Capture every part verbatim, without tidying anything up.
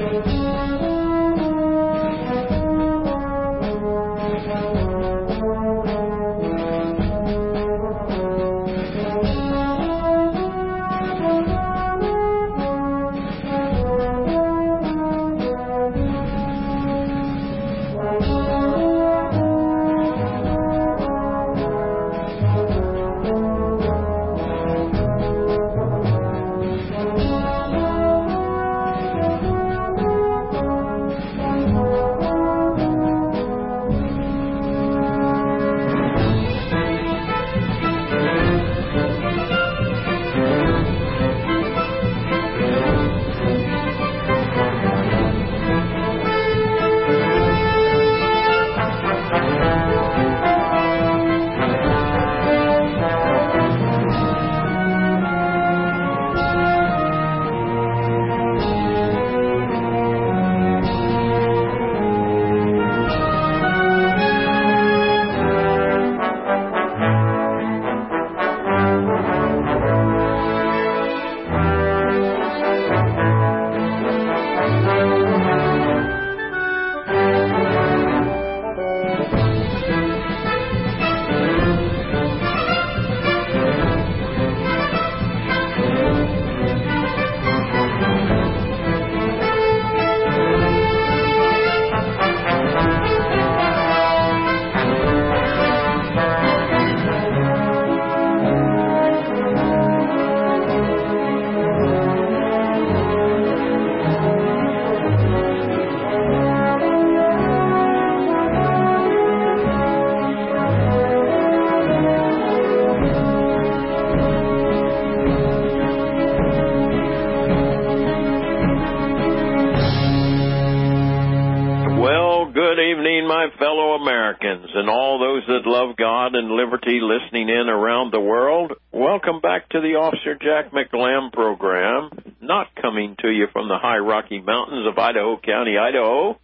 fellow Americans and all those that love God and liberty listening in around the world, welcome back to the Officer Jack McLam program, not coming to you from the high Rocky Mountains of Idaho County, Idaho,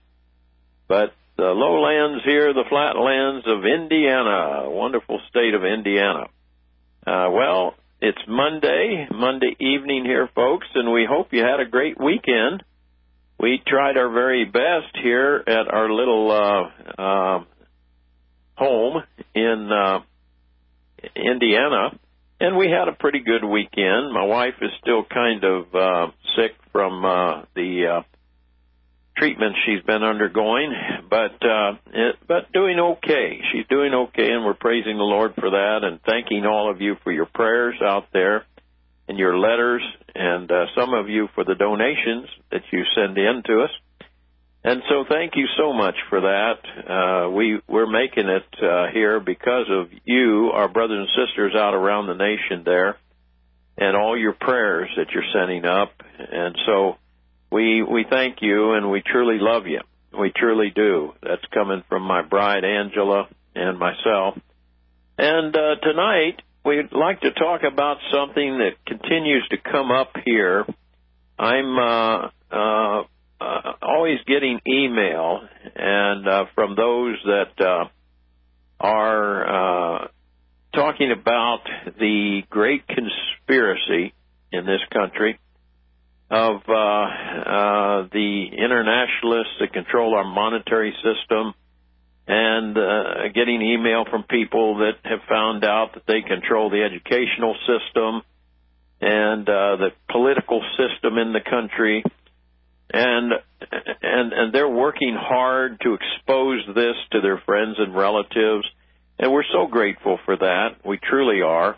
but the lowlands here, the flatlands of Indiana, wonderful state of Indiana. Uh, well, it's Monday, Monday evening here, folks, and we hope you had a great weekend. We tried our very best here at our little uh, uh, home in uh, Indiana, and we had a pretty good weekend. My wife is still kind of uh, sick from uh, the uh, treatment she's been undergoing, but uh, it, but doing okay. She's doing okay, and we're praising the Lord for that and thanking all of you for your prayers out there and your letters, and uh, some of you for the donations that you send in to us. And so thank you so much for that. Uh, we, we're making it uh, here because of you, our brothers and sisters out around the nation there, and all your prayers that you're sending up. And so we we thank you, and we truly love you. We truly do. That's coming from my bride, Angela, and myself. And uh, tonight, we'd like to talk about something that continues to come up here. I'm uh, uh, uh, always getting email and uh, from those that uh, are uh, talking about the great conspiracy in this country of uh, uh, the internationalists that control our monetary system, and uh, getting email from people that have found out that they control the educational system and uh, the political system in the country, and and and they're working hard to expose this to their friends and relatives, and we're so grateful for that. We truly are.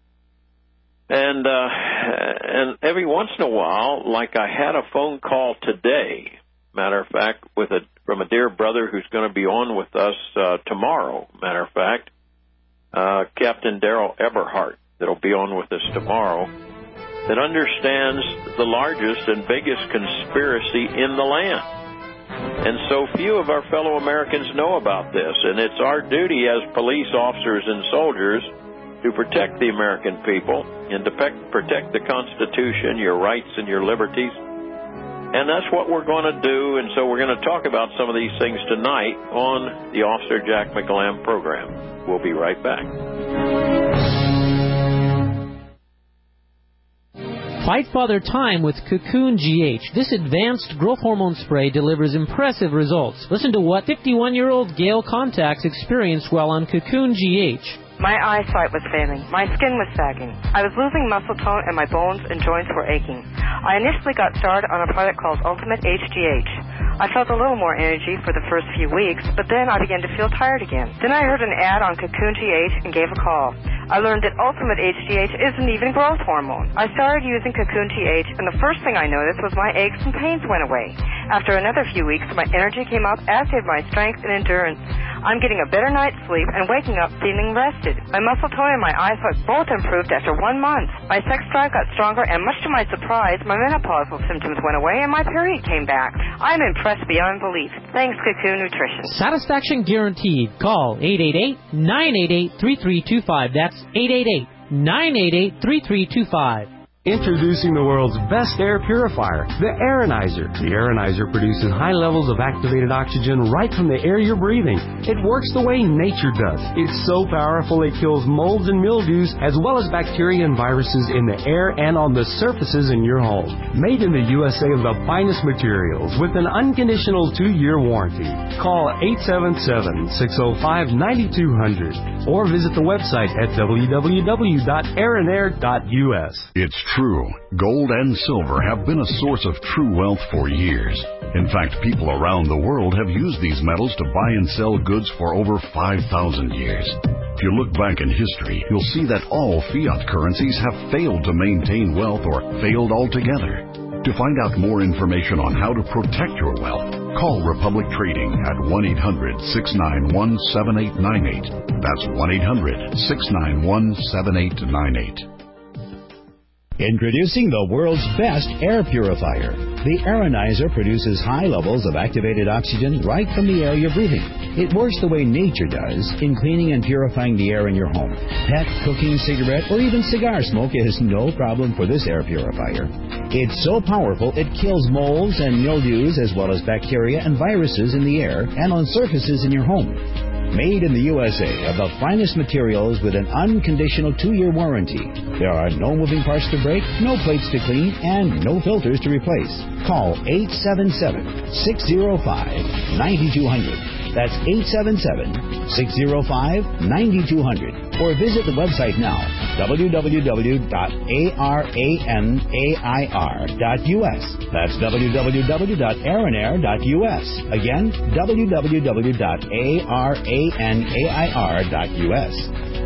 And uh, and every once in a while, like I had a phone call today, matter of fact, with a from a dear brother who's going to be on with us uh, tomorrow, matter of fact, uh, Captain Daryl Eberhardt, that'll be on with us tomorrow, that understands the largest and biggest conspiracy in the land. And so few of our fellow Americans know about this, and it's our duty as police officers and soldiers to protect the American people and to protect the Constitution, your rights and your liberties. And that's what we're going to do, and so we're going to talk about some of these things tonight on the Officer Jack McLam program. We'll be right back. Fight Father Time with Cocoon G H. This advanced growth hormone spray delivers impressive results. Listen to what fifty-one-year-old Gail Contacts experienced while on Cocoon G H. My eyesight was failing. My skin was sagging. I was losing muscle tone and my bones and joints were aching. I initially got started on a product called Ultimate H G H. I felt a little more energy for the first few weeks, but then I began to feel tired again. Then I heard an ad on Cocoon G H and gave a call. I learned that Ultimate H G H isn't even growth hormone. I started using Cocoon G H, and the first thing I noticed was my aches and pains went away. After another few weeks, my energy came up, as did my strength and endurance. I'm getting a better night's sleep and waking up feeling rested. My muscle tone and my eyesight both improved after one month. My sex drive got stronger, and much to my surprise, my menopausal symptoms went away and my period came back. I'm impressed beyond belief. Thanks, Cocoon Nutrition. Satisfaction guaranteed. Call eight eight eight, nine eight eight, three three two five. That's eight eight eight, nine eight eight, three three two five. Introducing the world's best air purifier, the Aeronizer. The Aeronizer produces high levels of activated oxygen right from the air you're breathing. It works the way nature does. It's so powerful it kills molds and mildews as well as bacteria and viruses in the air and on the surfaces in your home. Made in the U S A of the finest materials with an unconditional two-year warranty. Call eight seven seven, six zero five, nine two zero zero or visit the website at w w w dot aeronair dot u s. It's true. Gold and silver have been a source of true wealth for years. In fact, people around the world have used these metals to buy and sell goods for over five thousand years. If you look back in history, you'll see that all fiat currencies have failed to maintain wealth or failed altogether. To find out more information on how to protect your wealth, call Republic Trading at one eight hundred, six nine one, seven eight nine eight. That's one eight hundred, six nine one, seven eight nine eight. Introducing the world's best air purifier. The Aeronizer produces high levels of activated oxygen right from the air you're breathing. It works the way nature does in cleaning and purifying the air in your home. Pet, cooking, cigarette, or even cigar smoke is no problem for this air purifier. It's so powerful it kills molds and mildews as well as bacteria and viruses in the air and on surfaces in your home. Made in the U S A of the finest materials with an unconditional two-year warranty. There are no moving parts to break, no plates to clean, and no filters to replace. Call eight seven seven, six zero five, nine two zero zero. That's eight seven seven, six zero five, nine two zero zero. Or visit the website now, w w w dot aeronair dot u s. That's w w w dot aeronair dot u s. Again, w w w dot aeronair dot u s.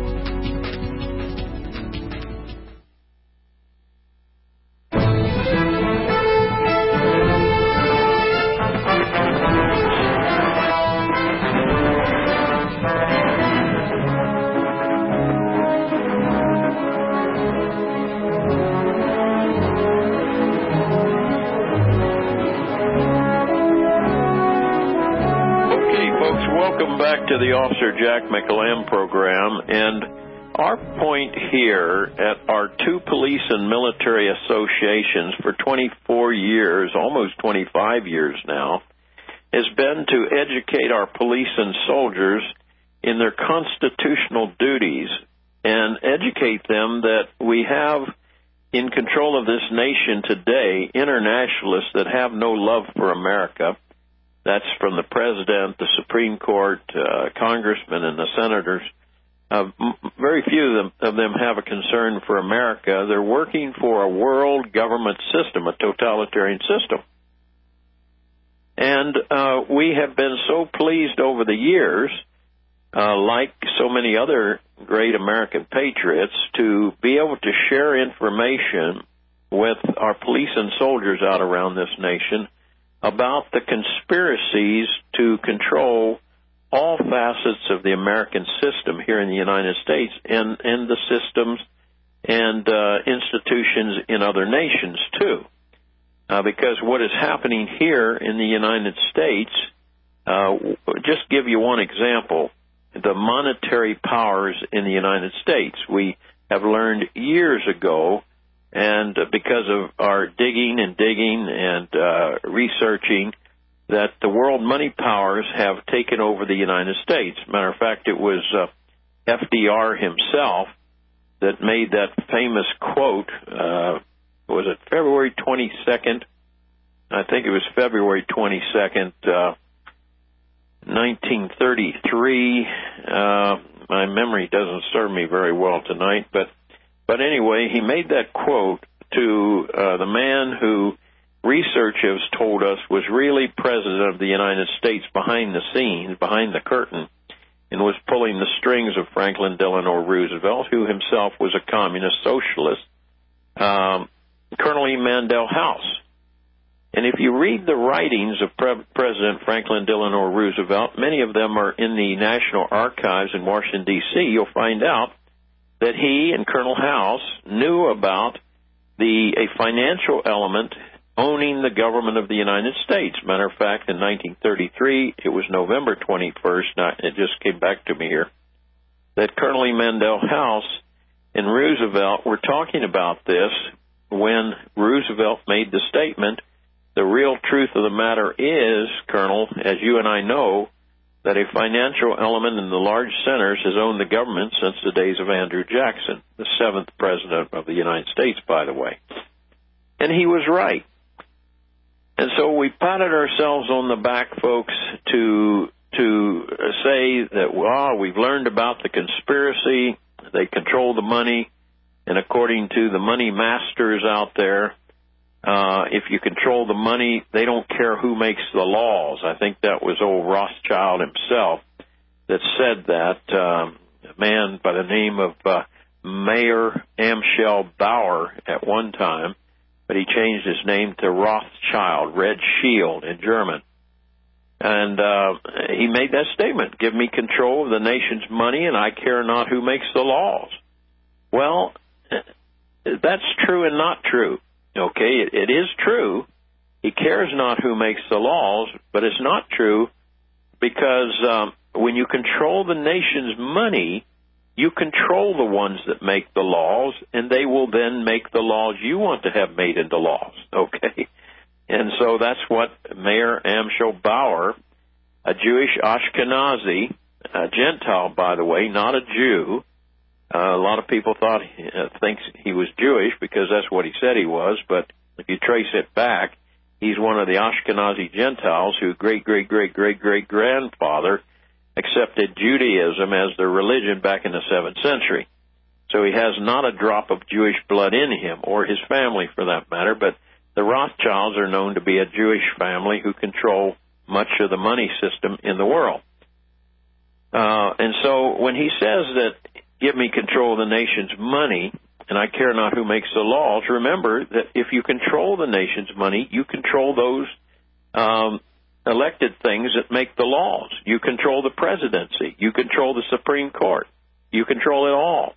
To the Officer Jack McLam program, and our point here at our two police and military associations for twenty-four years, almost twenty-five years now, has been to educate our police and soldiers in their constitutional duties and educate them that we have in control of this nation today internationalists that have no love for America. That's from the President, the Supreme Court, uh, congressmen, and the senators. Uh, m- very few of them, of them have a concern for America. They're working for a world government system, a totalitarian system. And uh, we have been so pleased over the years, uh, like so many other great American patriots, to be able to share information with our police and soldiers out around this nation about the conspiracies to control all facets of the American system here in the United States and, and the systems and uh, institutions in other nations, too. Uh, because what is happening here in the United States, uh, just give you one example, the monetary powers in the United States. We have learned years ago, and because of our digging and digging and uh, researching, that the world money powers have taken over the United States. Matter of fact, it was uh, F D R himself that made that famous quote, uh, was it February twenty-second, I think it was February twenty-second, uh, nineteen thirty-three. Uh, my memory doesn't serve me very well tonight, but but anyway, he made that quote to uh, the man who research has told us was really president of the United States behind the scenes, behind the curtain, and was pulling the strings of Franklin Delano Roosevelt, who himself was a communist socialist, um, Colonel E. Mandel House. And if you read the writings of Pre- President Franklin Delano Roosevelt, many of them are in the National Archives in Washington, D C, you'll find out that he and Colonel House knew about the a financial element owning the government of the United States. Matter of fact, in nineteen thirty-three, it was November twenty-first, it just came back to me here, that Colonel E. Mandel House and Roosevelt were talking about this when Roosevelt made the statement, the real truth of the matter is, Colonel, as you and I know, that a financial element in the large centers has owned the government since the days of Andrew Jackson, the seventh president of the United States, by the way. And he was right. And so we patted ourselves on the back, folks, to to say that, well, we've learned about the conspiracy, they control the money, and according to the money masters out there, uh, if you control the money, they don't care who makes the laws. I think that was old Rothschild himself that said that, um, a man by the name of uh, Mayer Amschel Bauer at one time, but he changed his name to Rothschild, Red Shield in German. And uh, he made that statement, give me control of the nation's money and I care not who makes the laws. Well, that's true and not true. Okay, it, it is true. He cares not who makes the laws, but it's not true because um, when you control the nation's money, you control the ones that make the laws, and they will then make the laws you want to have made into laws, okay? And so that's what Mayer Amschel Bauer, a Jewish Ashkenazi, a Gentile, by the way, not a Jew. Uh, a lot of people thought uh, thinks he was Jewish because that's what he said he was, but if you trace it back, he's one of the Ashkenazi Gentiles who great, great, great, great, great grandfather accepted Judaism as their religion back in the seventh century. So he has not a drop of Jewish blood in him, or his family for that matter, but the Rothschilds are known to be a Jewish family who control much of the money system in the world. Uh, and so when he says that, give me control of the nation's money, and I care not who makes the laws, remember that if you control the nation's money, you control those um, elected things that make the laws. You control the presidency. You control the Supreme Court. You control it all.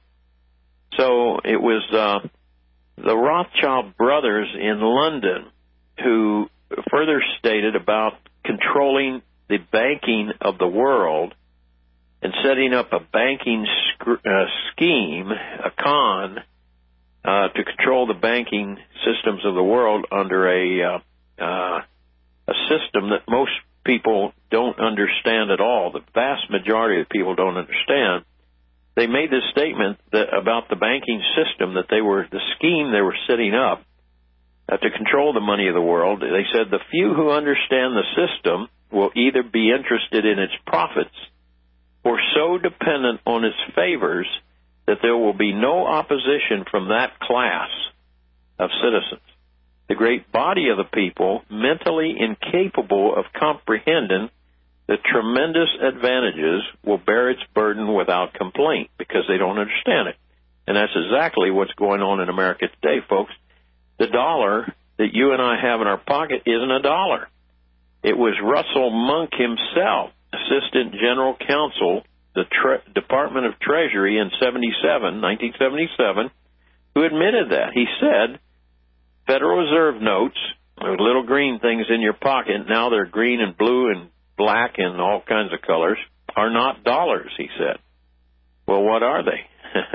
So it was uh, the Rothschild brothers in London who further stated about controlling the banking of the world and setting up a banking sc- uh, scheme, a con, uh, to control the banking systems of the world under a uh, uh, a system that most people don't understand at all. The vast majority of people don't understand. They made this statement that about the banking system, that they were, the scheme they were setting up uh, to control the money of the world. They said the few who understand the system will either be interested in its profits or so dependent on its favors that there will be no opposition from that class of citizens. The great body of the people, mentally incapable of comprehending the tremendous advantages, will bear its burden without complaint because they don't understand it. And that's exactly what's going on in America today, folks. The dollar that you and I have in our pocket isn't a dollar. It was Russell Monk himself, Assistant General Counsel, the Tre- Department of Treasury in seventy-seven, nineteen seventy-seven, who admitted that. He said, Federal Reserve notes, those little green things in your pocket, now they're green and blue and black and all kinds of colors, are not dollars, he said. Well, what are they?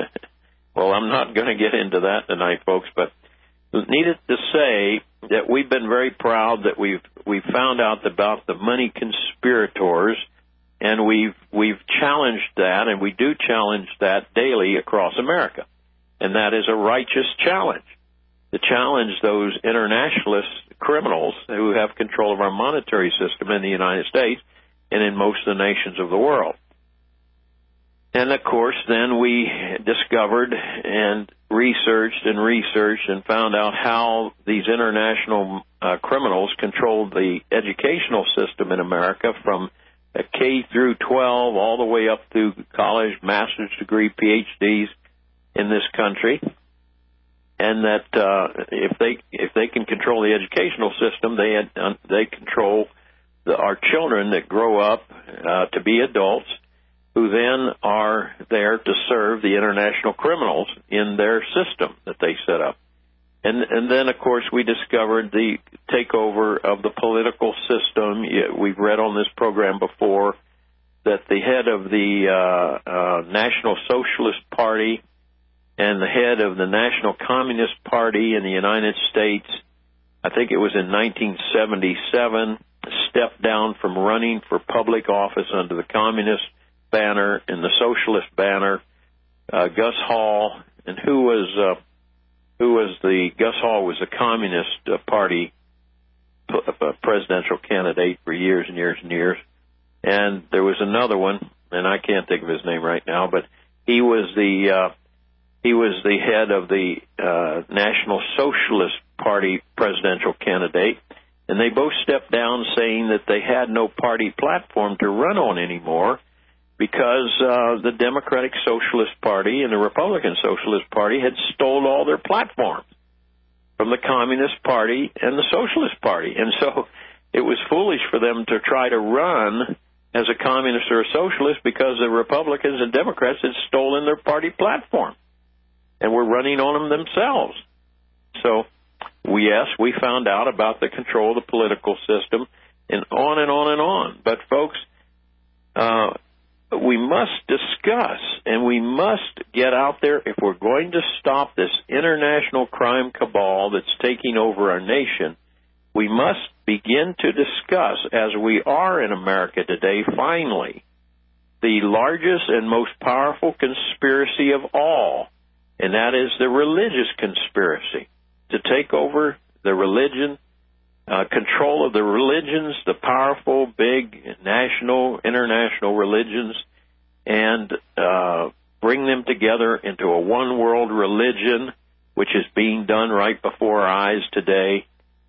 Well, I'm not going to get into that tonight, folks, but needless to say that we've been very proud that we've we've found out about the money conspirators, and we've we've challenged that, and we do challenge that daily across America, and that is a righteous challenge. to challenge those internationalist criminals who have control of our monetary system in the United States and in most of the nations of the world. And, of course, then we discovered and researched and researched and found out how these international uh, criminals controlled the educational system in America from K through twelve all the way up through college, master's degree, P H Ds in this country. And that uh, if they if they can control the educational system, they had, uh, they control the, our children that grow up uh, to be adults, who then are there to serve the international criminals in their system that they set up. And, and then, of course, we discovered the takeover of the political system. We've read on this program before that the head of the uh, uh, National Socialist Party and the head of the National Communist Party in the United States, I think it was in nineteen seventy-seven, stepped down from running for public office under the Communist banner and the Socialist banner. uh, Gus Hall, and who was uh, who was the Gus Hall was a Communist uh, Party p- uh, presidential candidate for years and years and years. And there was another one, and I can't think of his name right now, but he was the uh, he was the head of the uh, National Socialist Party presidential candidate. And they both stepped down, saying that they had no party platform to run on anymore, because uh, the Democratic Socialist Party and the Republican Socialist Party had stole all their platforms from the Communist Party and the Socialist Party. And so it was foolish for them to try to run as a communist or a socialist, because the Republicans and Democrats had stolen their party platform and were running on them themselves. So, yes, we found out about the control of the political system, and on and on and on. But, folks, uh, we must discuss, and we must get out there if we're going to stop this international crime cabal that's taking over our nation. We must begin to discuss, as we are in America today, finally, the largest and most powerful conspiracy of all, and that is the religious conspiracy, to take over the religion, uh, control of the religions, the powerful, big, national, international religions, and uh, bring them together into a one-world religion, which is being done right before our eyes today,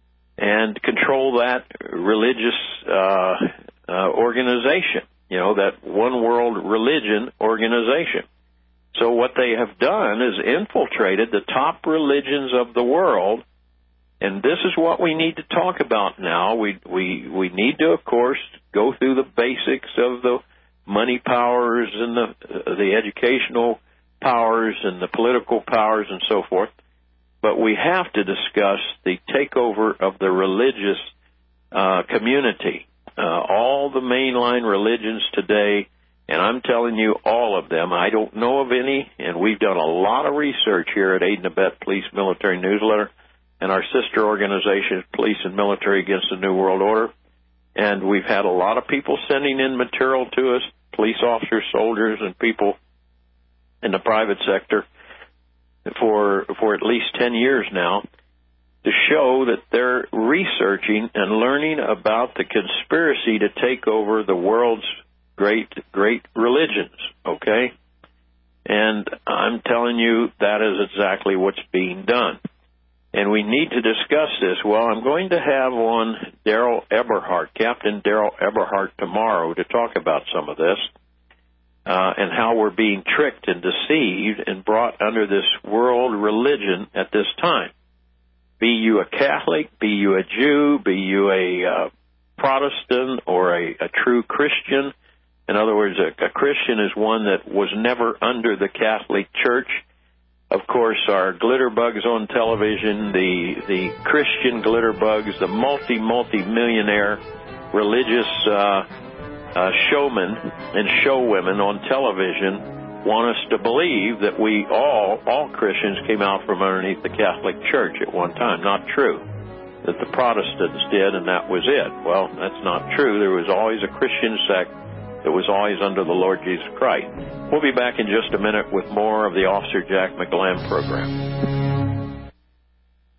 and control that religious uh, uh, organization, you know, that one-world religion organization. So what they have done is infiltrated the top religions of the world, and this is what we need to talk about now. We we we need to, of course, go through the basics of the money powers and the uh, the educational powers and the political powers and so forth. But we have to discuss the takeover of the religious uh, community. Uh, all the mainline religions today, and I'm telling you, all of them. I don't know of any, and we've done a lot of research here at Aid and Abet Police Military Newsletter and our sister organization, Police and Military Against the New World Order. And we've had a lot of people sending in material to us, police officers, soldiers, and people in the private sector for for at least ten years now, to show that they're researching and learning about the conspiracy to take over the world's great, great religions, okay? And I'm telling you, that is exactly what's being done. And we need to discuss this. Well, I'm going to have on Daryl Eberhardt, Captain Daryl Eberhardt, tomorrow to talk about some of this uh, and how we're being tricked and deceived and brought under this world religion at this time. Be you a Catholic, be you a Jew, be you a uh, Protestant or a, a true Christian. In other words, a, a Christian is one that was never under the Catholic Church. Of course, our glitterbugs on television, the the Christian glitterbugs, the multi, multi-millionaire religious uh, uh, showmen and showwomen on television want us to believe that we all, all Christians came out from underneath the Catholic Church at one time. Not true. That the Protestants did, and that was it. Well, that's not true. There was always a Christian sect that was always under the Lord Jesus Christ. We'll be back in just a minute with more of the Officer Jack McGlam program.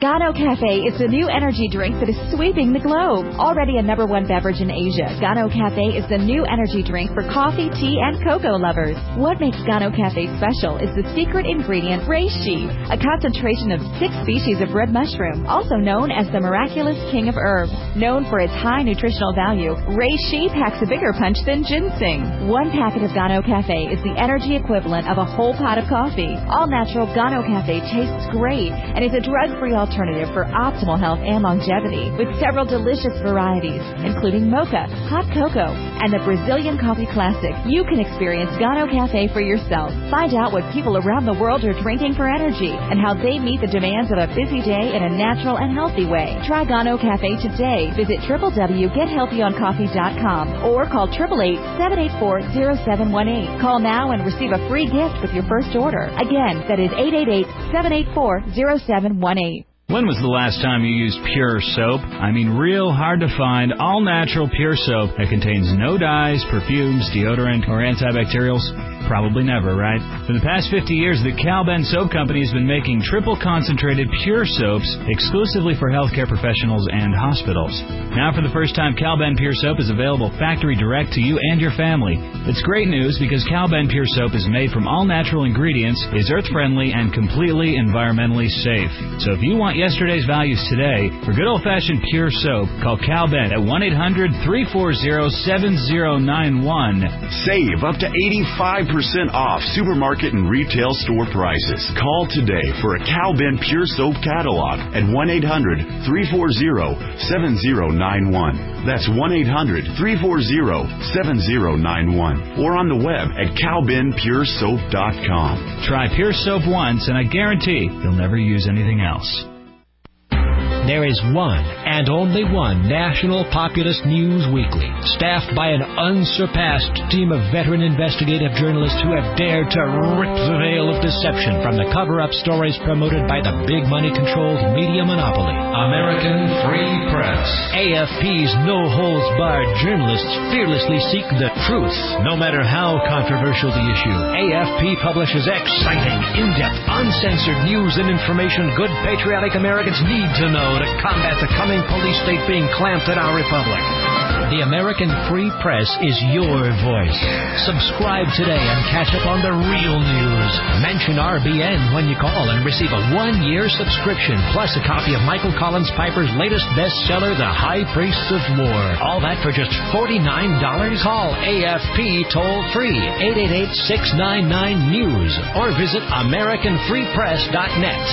Gano Cafe is the new energy drink that is sweeping the globe. Already a number one beverage in Asia, Gano Cafe is the new energy drink for coffee, tea, and cocoa lovers. What makes Gano Cafe special is the secret ingredient reishi, a concentration of six species of red mushroom, also known as the miraculous king of herbs. Known for its high nutritional value, reishi packs a bigger punch than ginseng. One packet of Gano Cafe is the energy equivalent of a whole pot of coffee. All-natural Gano Cafe tastes great and is a drug-free alternative for optimal health and longevity, with several delicious varieties, including mocha, hot cocoa, and the Brazilian coffee classic. You can experience Gano Cafe for yourself. Find out what people around the world are drinking for energy and how they meet the demands of a busy day in a natural and healthy way. Try Gano Cafe today. Visit w w w dot get healthy on coffee dot com or call eight eight eight, seven eight four, zero seven one eight. Call now and receive a free gift with your first order. Again, that is eight eight eight, seven eight four, zero seven one eight. When was the last time you used Pure Soap? I mean real hard-to-find, all-natural Pure Soap that contains no dyes, perfumes, deodorant, or antibacterials? Probably never, right? For the past fifty years, the Cal-Ben Soap Company has been making triple-concentrated Pure Soaps exclusively for healthcare professionals and hospitals. Now, for the first time, Cal-Ben Pure Soap is available factory direct to you and your family. It's great news because Cal-Ben Pure Soap is made from all-natural ingredients, is earth-friendly, and completely environmentally safe. So if you want yesterday's values today, for good old-fashioned Pure Soap, call Cal-Ben at one eight hundred, three four zero, seven zero nine one. Save up to eighty-five percent off supermarket and retail store prices. Call today for a Cal-Ben Pure Soap catalog at one eight hundred, three four zero, seven zero nine one. That's one eight hundred, three four zero, seven zero nine one. Or on the web at cal ben pure soap dot com. Try Pure Soap once, and I guarantee you'll never use anything else. There is one and only one National Populist News Weekly, staffed by an unsurpassed team of veteran investigative journalists who have dared to rip the veil of deception from the cover-up stories promoted by the big money-controlled media monopoly. American Free Press. A F P's no-holds-barred journalists fearlessly seek the truth, no matter how controversial the issue. A F P publishes exciting, in-depth, uncensored news and information good patriotic Americans need to know to combat the coming police state being clamped in our republic. The American Free Press is your voice. Subscribe today and catch up on the real news. Mention R B N when you call and receive a one-year subscription, plus a copy of Michael Collins Piper's latest bestseller, The High Priests of War. All that for just forty-nine dollars. Call A F P toll-free, eight eight eight, six nine nine, news, or visit american free press dot net.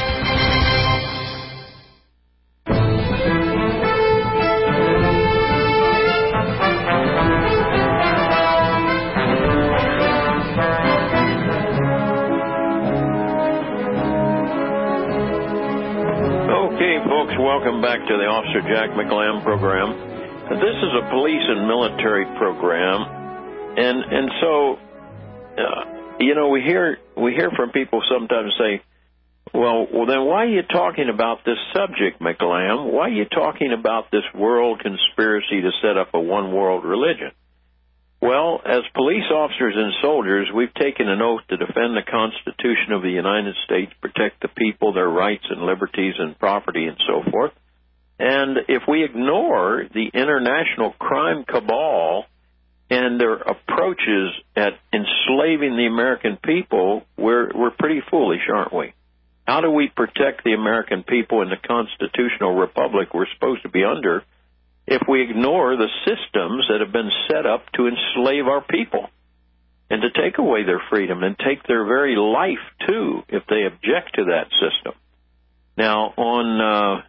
Welcome back to the Officer Jack McLam program. This is a police and military program, and and so uh, you know we hear we hear from people sometimes say, well, well then why are you talking about this subject, McLam? Why are you talking about this world conspiracy to set up a one world religion? Well, as police officers and soldiers, we've taken an oath to defend the Constitution of the United States, protect the people, their rights and liberties and property and so forth. And if we ignore the international crime cabal and their approaches at enslaving the American people, we're, we're pretty foolish, aren't we? How do we protect the American people in the constitutional republic we're supposed to be under if we ignore the systems that have been set up to enslave our people and to take away their freedom and take their very life, too, if they object to that system? Now, on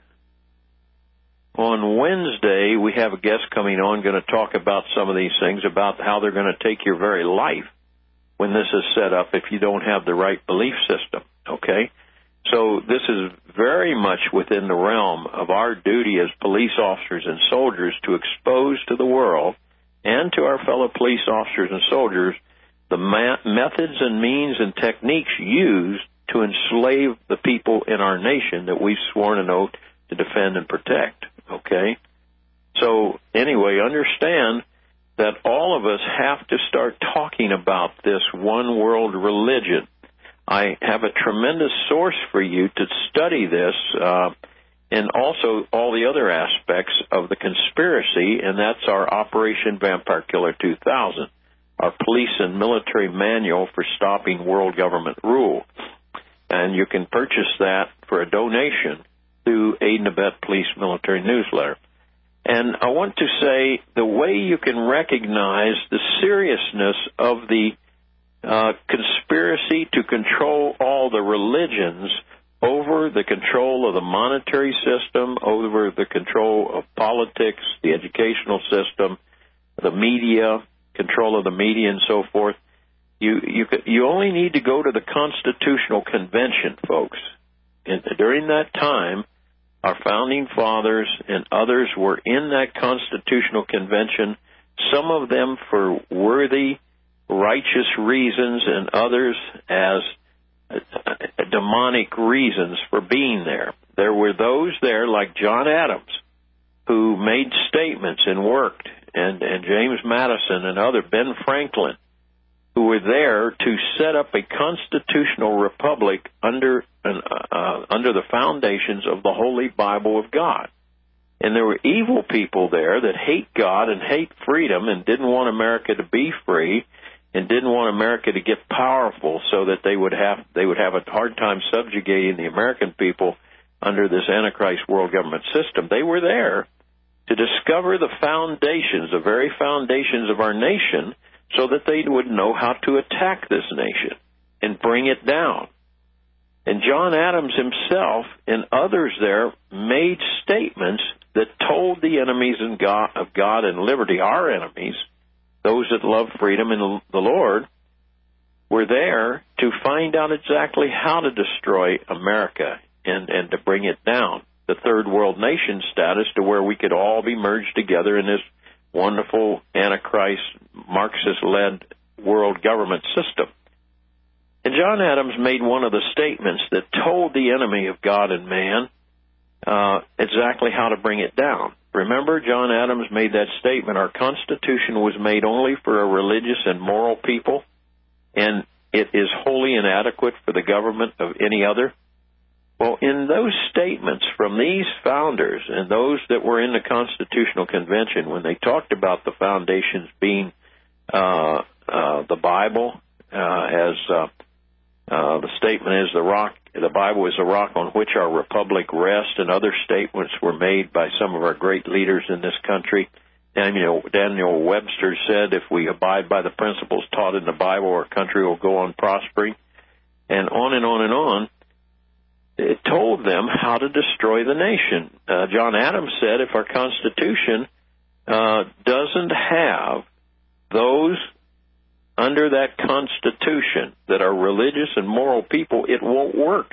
uh, on Wednesday, we have a guest coming on going to talk about some of these things, about how they're going to take your very life when this is set up if you don't have the right belief system, okay? So this is very much within the realm of our duty as police officers and soldiers to expose to the world and to our fellow police officers and soldiers the ma- methods and means and techniques used to enslave the people in our nation that we've sworn an oath to defend and protect, okay? So anyway, understand that all of us have to start talking about this one world religion. I have a tremendous source for you to study this. Uh, and also all the other aspects of the conspiracy, and that's our Operation Vampire Killer two thousand, our police and military manual for stopping world government rule. And you can purchase that for a donation through Aid and Abet Police Military Newsletter. And I want to say the way you can recognize the seriousness of the uh, conspiracy to control all the religions over the control of the monetary system, over the control of politics, the educational system, the media, control of the media, and so forth. You you you only need to go to the Constitutional Convention, folks. And during that time, our founding fathers and others were in that Constitutional Convention, some of them for worthy, righteous reasons, and others as demonic reasons for being there. There were those there like John Adams who made statements and worked, and, and James Madison and other, Ben Franklin, who were there to set up a constitutional republic under an, uh, under the foundations of the Holy Bible of God. And there were evil people there that hate God and hate freedom and didn't want America to be free and didn't want America to get powerful so that they would have they would have a hard time subjugating the American people under this Antichrist world government system. They were there to discover the foundations, the very foundations of our nation, so that they would know how to attack this nation and bring it down. And John Adams himself and others there made statements that told the enemies of God and liberty, our enemies, those that love freedom and the Lord, were there to find out exactly how to destroy America and, and to bring it down, the third world nation status, to where we could all be merged together in this wonderful Antichrist, Marxist-led world government system. And John Adams made one of the statements that told the enemy of God and man uh, exactly how to bring it down. Remember, John Adams made that statement, our Constitution was made only for a religious and moral people, and it is wholly inadequate for the government of any other. Well, in those statements from these founders and those that were in the Constitutional Convention, when they talked about the foundations being uh, uh, the Bible, uh, as uh, uh, the statement is the rock, the Bible is the rock on which our republic rests, and other statements were made by some of our great leaders in this country. Daniel, Daniel Webster said, if we abide by the principles taught in the Bible, our country will go on prospering, and on and on and on. It told them how to destroy the nation. Uh, John Adams said if our Constitution uh, doesn't have those under that Constitution that are religious and moral people, it won't work.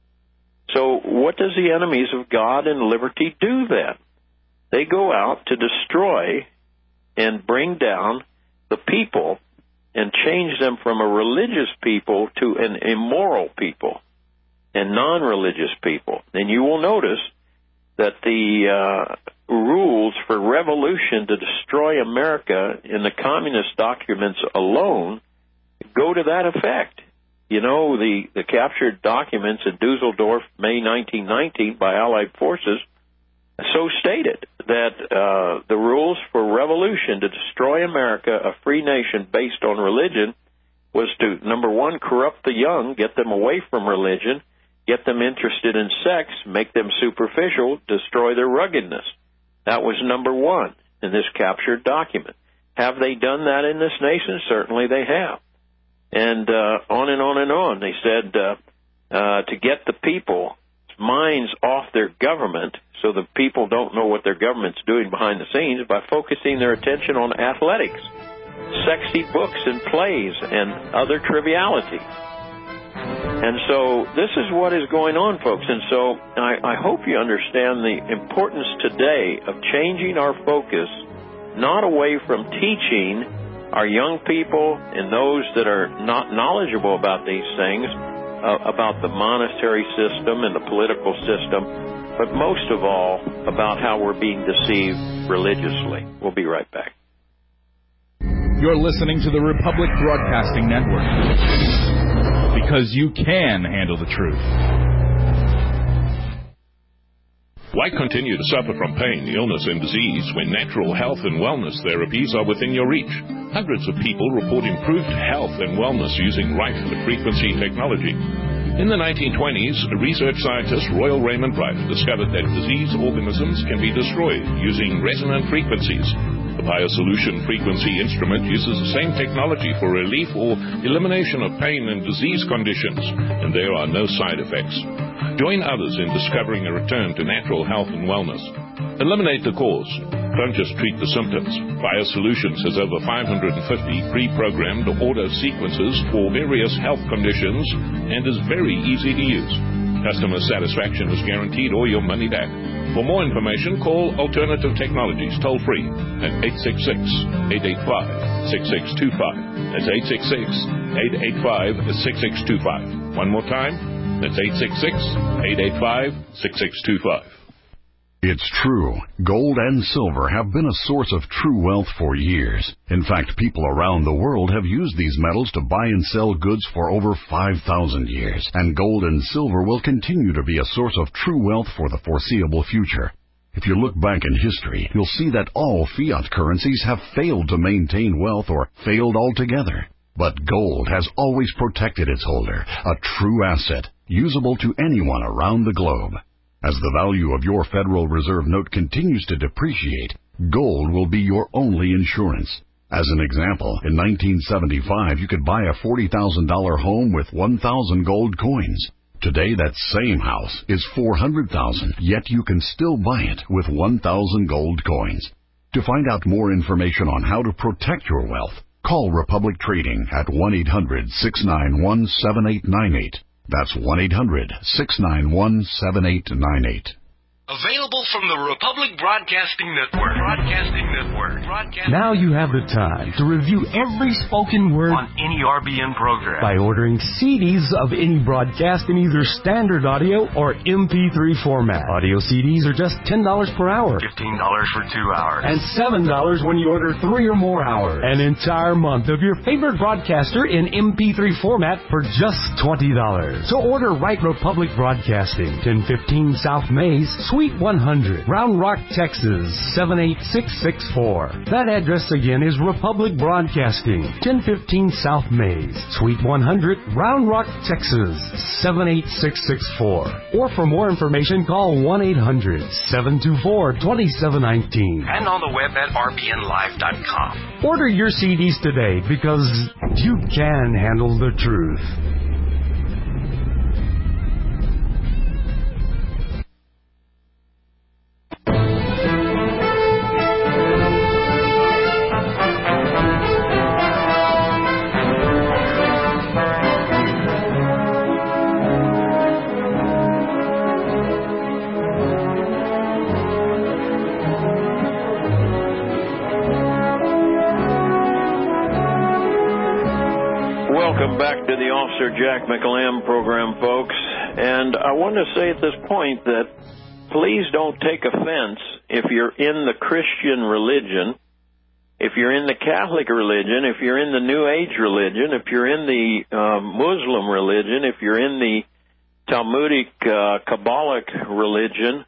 So what does the enemies of God and liberty do then? They go out to destroy and bring down the people and change them from a religious people to an immoral people and non-religious people. And you will notice that the uh, rules for revolution to destroy America in the communist documents alone go to that effect. You know, the, the captured documents in Dusseldorf, May nineteen nineteen, by Allied forces, so stated that uh, the rules for revolution to destroy America, a free nation based on religion, was to, number one, corrupt the young, get them away from religion, get them interested in sex, make them superficial, destroy their ruggedness. That was number one in this captured document. Have they done that in this nation? Certainly they have. And uh, on and on and on. They said uh, uh, to get the people's minds off their government so the people don't know what their government's doing behind the scenes by focusing their attention on athletics, sexy books and plays, and other trivialities. And so this is what is going on, folks. And so I, I hope you understand the importance today of changing our focus, not away from teaching our young people and those that are not knowledgeable about these things, uh, about the monetary system and the political system, but most of all about how we're being deceived religiously. We'll be right back. You're listening to the Republic Broadcasting Network, because you can handle the truth. Why continue to suffer from pain, illness, and disease when natural health and wellness therapies are within your reach? Hundreds of people report improved health and wellness using right-frequency technology. In the nineteen twenties, research scientist Royal Raymond Wright discovered that diseased organisms can be destroyed using resonant frequencies. The BioSolution frequency instrument uses the same technology for relief or elimination of pain and disease conditions, and there are no side effects. Join others in discovering a return to natural health and wellness. Eliminate the cause. Don't just treat the symptoms. BioSolutions has over five hundred fifty pre-programmed auto sequences for various health conditions and is very easy to use. Customer satisfaction is guaranteed or your money back. For more information, call Alternative Technologies toll-free at eight six six, eight eight five, six six two five. That's eight six six, eight eight five, six six two five. One more time. That's eight six six, eight eight five, six six two five. It's true. Gold and silver have been a source of true wealth for years. In fact, people around the world have used these metals to buy and sell goods for over five thousand years. And gold and silver will continue to be a source of true wealth for the foreseeable future. If you look back in history, you'll see that all fiat currencies have failed to maintain wealth or failed altogether. But gold has always protected its holder, a true asset, usable to anyone around the globe. As the value of your Federal Reserve note continues to depreciate, gold will be your only insurance. As an example, in nineteen seventy-five, you could buy a forty thousand dollars home with one thousand gold coins. Today, that same house is four hundred thousand dollars, yet you can still buy it with one thousand gold coins. To find out more information on how to protect your wealth, call Republic Trading at one eight hundred, six nine one, seven eight nine eight. That's one eight hundred, six nine one, seven eight nine eight. Available from the Republic Broadcasting Network. Broadcasting Network. Broadcasting Now you have the time to review every spoken word on any R B N program by ordering C Ds of any broadcast in either standard audio or M P three format. Audio C Ds are just ten dollars per hour. fifteen dollars for two hours. And seven dollars when you order three or more hours. An entire month of your favorite broadcaster in M P three format for just twenty dollars. So order Right Republic Broadcasting, ten fifteen South Mays, Suite one hundred, Round Rock, Texas, seven eight six six four. That address again is Republic Broadcasting, ten fifteen South Mays, Suite one hundred, Round Rock, Texas, seven eight six six four. Or for more information, call one eight hundred, seven two four, two seven one nine. And on the web at r b n live dot com. Order your C Ds today because you can handle the truth. Welcome back to the Officer Jack McLam program, folks. And I want to say at this point that please don't take offense if you're in the Christian religion, if you're in the Catholic religion, if you're in the New Age religion, if you're in the uh, Muslim religion, if you're in the Talmudic uh, Kabbalic religion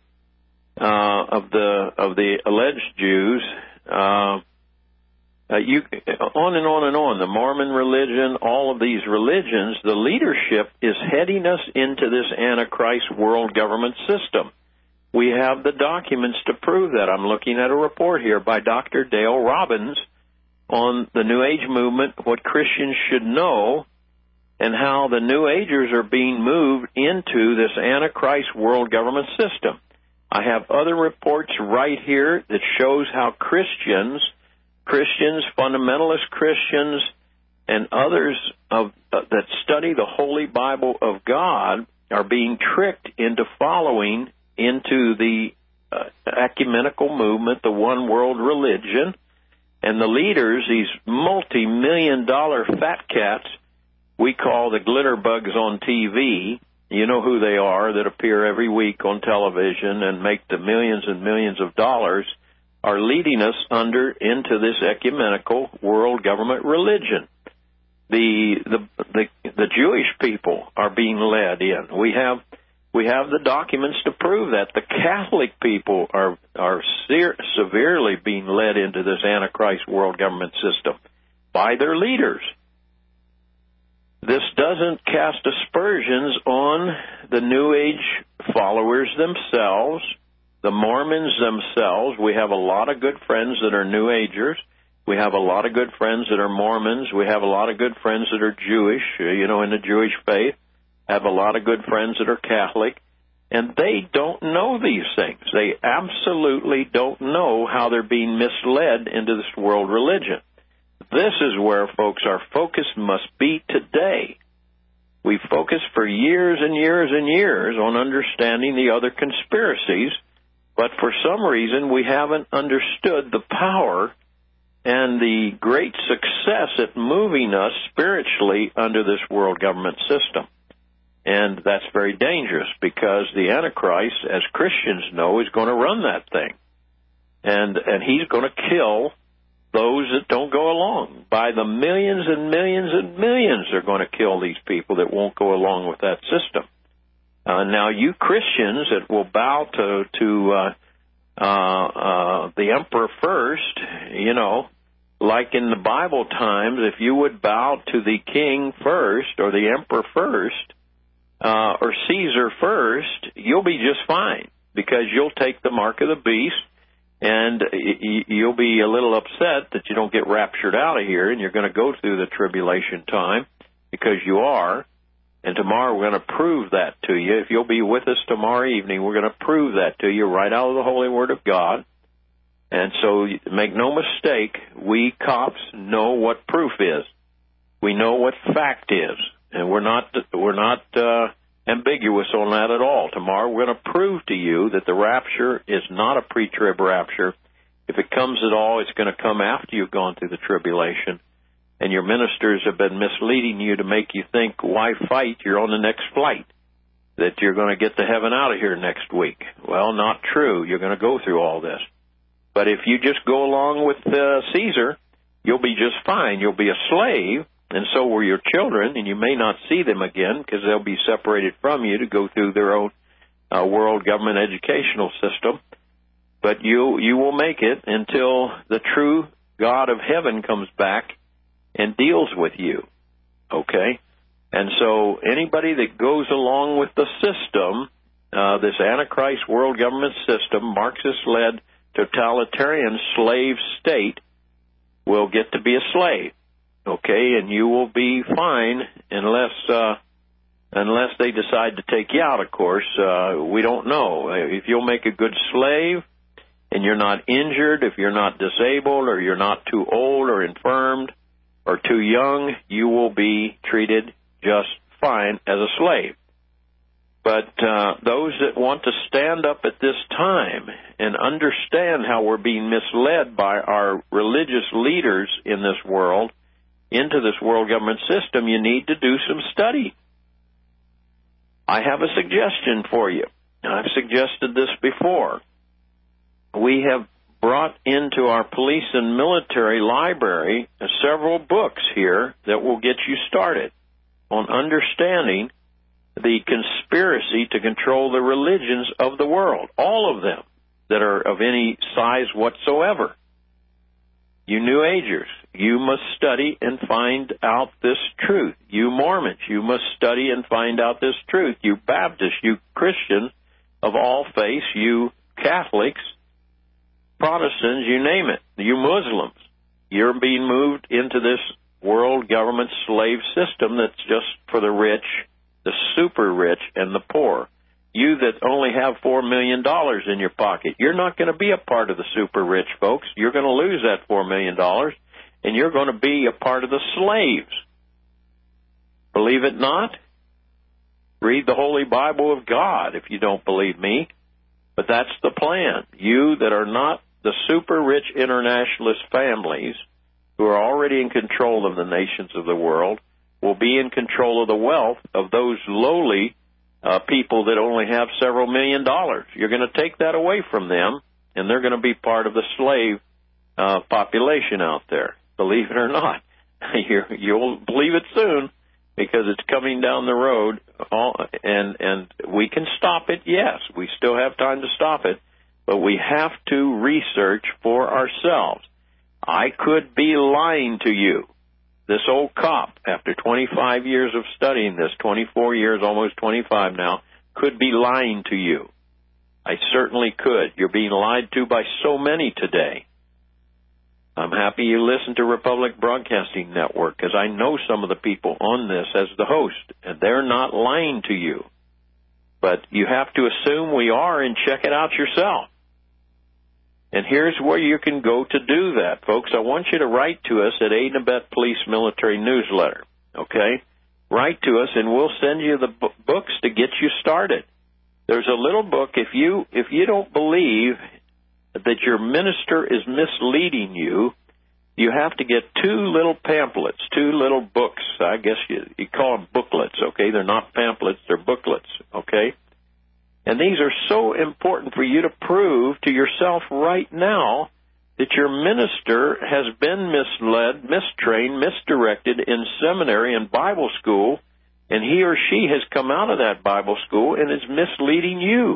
uh, of the of the alleged Jews. Uh, Uh, you on and on and on, the Mormon religion, all of these religions, the leadership is heading us into this Antichrist world government system. We have the documents to prove that. I'm looking at a report here by Doctor Dale Robbins on the New Age movement, what Christians should know, and how the New Agers are being moved into this Antichrist world government system. I have other reports right here that shows how Christians Christians, fundamentalist Christians, and others of, uh, that study the Holy Bible of God are being tricked into following into the uh, ecumenical movement, the one world religion, and the leaders, these multi-million dollar fat cats we call the glitter bugs on T V. You know who they are, that appear every week on television and make the millions and millions of dollars, are leading us under into this ecumenical world government religion. The, the the the Jewish people are being led in. We have We have the documents to prove that. The Catholic people are are se- severely being led into this Antichrist world government system by their leaders. This doesn't cast aspersions on the New Age followers themselves, the Mormons themselves. We have a lot of good friends that are New Agers. We have a lot of good friends that are Mormons. We have a lot of good friends that are Jewish, you know, in the Jewish faith. Have a lot of good friends that are Catholic, and they don't know these things. They absolutely don't know how they're being misled into this world religion. This is where, folks, our focus must be today. We focused for years and years and years on understanding the other conspiracies, but for some reason we haven't understood the power and the great success at moving us spiritually under this world government system. And that's very dangerous because the Antichrist, as Christians know, is going to run that thing. And and he's going to kill those that don't go along. By the millions and millions and millions, they're going to kill these people that won't go along with that system. Uh, now, you Christians that will bow to, to uh, uh, uh, the emperor first, you know, like in the Bible times, if you would bow to the king first or the emperor first, Uh, or Caesar first, you'll be just fine because you'll take the mark of the beast, and y- you'll be a little upset that you don't get raptured out of here, and you're going to go through the tribulation time because you are. And tomorrow we're going to prove that to you. If you'll be with us tomorrow evening, we're going to prove that to you right out of the Holy Word of God. And so make no mistake, we cops know what proof is. We know what fact is. And we're not we're not uh, ambiguous on that at all. Tomorrow we're going to prove to you that the rapture is not a pre-trib rapture. If it comes at all, it's going to come after you've gone through the tribulation. And your ministers have been misleading you to make you think, why fight? You're on the next flight, that you're going to get to heaven out of here next week. Well, not true. You're going to go through all this. But if you just go along with uh, Caesar, you'll be just fine. You'll be a slave. And so will your children, and you may not see them again because they'll be separated from you to go through their own uh, world government educational system. But you you will make it until the true God of heaven comes back and deals with you, okay? And so anybody that goes along with the system, uh, this Antichrist world government system, Marxist-led totalitarian slave state, will get to be a slave. Okay, and you will be fine unless uh, unless they decide to take you out, of course. Uh, we don't know. If you'll make a good slave and you're not injured, if you're not disabled or you're not too old or infirmed or too young, you will be treated just fine as a slave. But uh, those that want to stand up at this time and understand how we're being misled by our religious leaders in this world into this world government system, you need to do some study. I have a suggestion for you. I've suggested this before. We have brought into our police and military library several books here that will get you started on understanding the conspiracy to control the religions of the world, all of them that are of any size whatsoever. You New Agers, you must study and find out this truth. You Mormons, you must study and find out this truth. You Baptists, you Christians of all faiths, you Catholics, Protestants, you name it, you Muslims, you're being moved into this world government slave system that's just for the rich, the super rich, and the poor. You that only have four million dollars in your pocket, you're not going to be a part of the super rich, folks. You're going to lose that four million dollars, and you're going to be a part of the slaves. Believe it not? Read the Holy Bible of God if you don't believe me. But that's the plan. You that are not the super rich internationalist families who are already in control of the nations of the world will be in control of the wealth of those lowly Uh, people that only have several million dollars. You're going to take that away from them, and they're going to be part of the slave uh, population out there. Believe it or not. You're, you'll believe it soon. because it's coming down the road, all, and and we can stop it, yes. We still have time to stop it, but we have to research for ourselves. I could be lying to you. This old cop, after twenty-five years of studying this, twenty-four years, almost twenty-five now, could be lying to you. I certainly could. You're being lied to by so many today. I'm happy you listen to Republic Broadcasting Network, because I know some of the people on this as the host, and they're not lying to you. But you have to assume we are and check it out yourself. And here's where you can go to do that, folks. I want you to write to us at Aid and Abet Police Military Newsletter, okay? Write to us, and we'll send you the b- books to get you started. There's a little book. If you if you don't believe that your minister is misleading you, you have to get two little pamphlets, two little books. I guess you, you call them booklets, okay? They're not pamphlets, they're booklets, okay? And these are so important for you to prove to yourself right now that your minister has been misled, mistrained, misdirected in seminary and Bible school, and he or she has come out of that Bible school and is misleading you.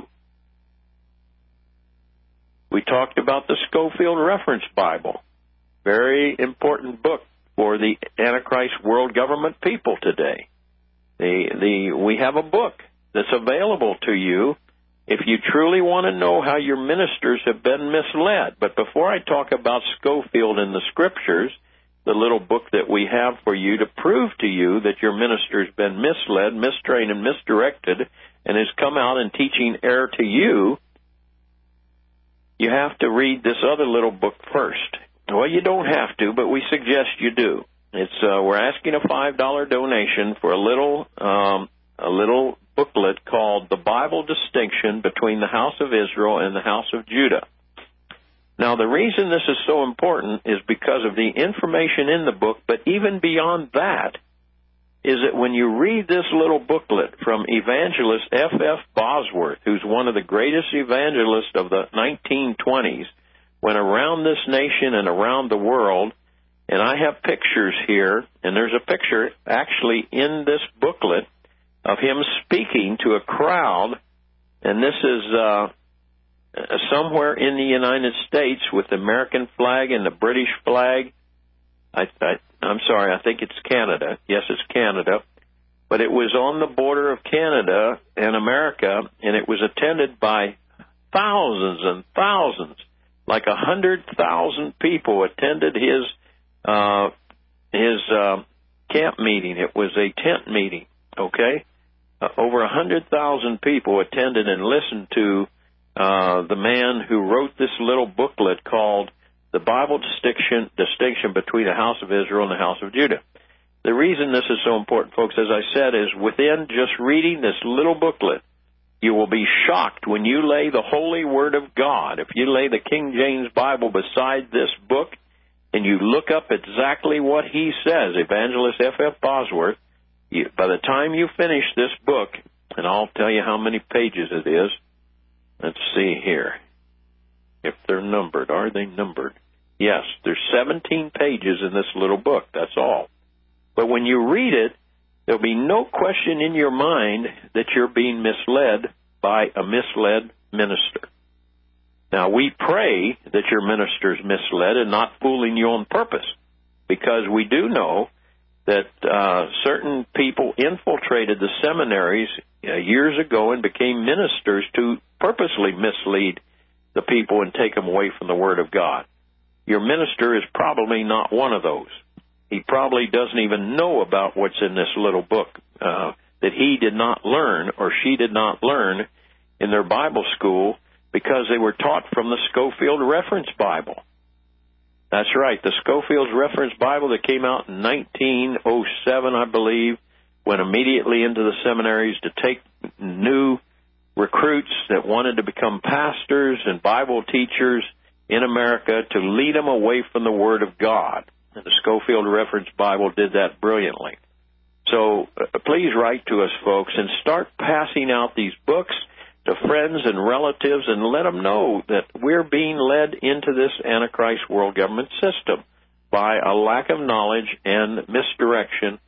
We talked about the Scofield Reference Bible, very important book for the Antichrist world government people today. The, the, we have a book that's available to you if you truly want to know how your ministers have been misled. But before I talk about Scofield in the Scriptures, the little book that we have for you to prove to you that your minister's been misled, mistrained, and misdirected, and has come out and teaching error to you, you have to read this other little book first. Well, you don't have to, but we suggest you do. It's uh, we're asking a five dollar donation for a little um, a little booklet called The Bible Distinction Between the House of Israel and the House of Judah. Now, the reason this is so important is because of the information in the book, but even beyond that is that when you read this little booklet from evangelist F F Bosworth, who's one of the greatest evangelists of the nineteen twenties, went around this nation and around the world, and I have pictures here, and there's a picture actually in this booklet of him speaking to a crowd, and this is uh, somewhere in the United States with the American flag and the British flag. I, I, I'm sorry, I think it's Canada. Yes, it's Canada. But it was on the border of Canada and America, and it was attended by thousands and thousands. Like a hundred thousand people attended his uh, his uh, camp meeting. It was a tent meeting, okay? Uh, over a hundred thousand people attended and listened to uh, the man who wrote this little booklet called The Bible Distinction, Distinction Between the House of Israel and the House of Judah. The reason this is so important, folks, as I said, is within just reading this little booklet, you will be shocked when you lay the Holy Word of God. If you lay the King James Bible beside this book and you look up exactly what he says, Evangelist F F Bosworth, you, by the time you finish this book, and I'll tell you how many pages it is. Let's see here. If they're numbered, are they numbered? Yes, there's seventeen pages in this little book, that's all. But when you read it, there'll be no question in your mind that you're being misled by a misled minister. Now, we pray that your minister's misled and not fooling you on purpose, because we do know that uh, certain people infiltrated the seminaries uh, years ago and became ministers to purposely mislead the people and take them away from the Word of God. Your minister is probably not one of those. He probably doesn't even know about what's in this little book uh, that he did not learn or she did not learn in their Bible school because they were taught from the Scofield Reference Bible. That's right, the Scofield's Reference Bible that came out in nineteen oh seven, I believe, went immediately into the seminaries to take new recruits that wanted to become pastors and Bible teachers in America to lead them away from the Word of God. And the Scofield Reference Bible did that brilliantly. So uh, please write to us, folks, and start passing out these books to friends and relatives and let them know that we're being led into this Antichrist world government system by a lack of knowledge and misdirection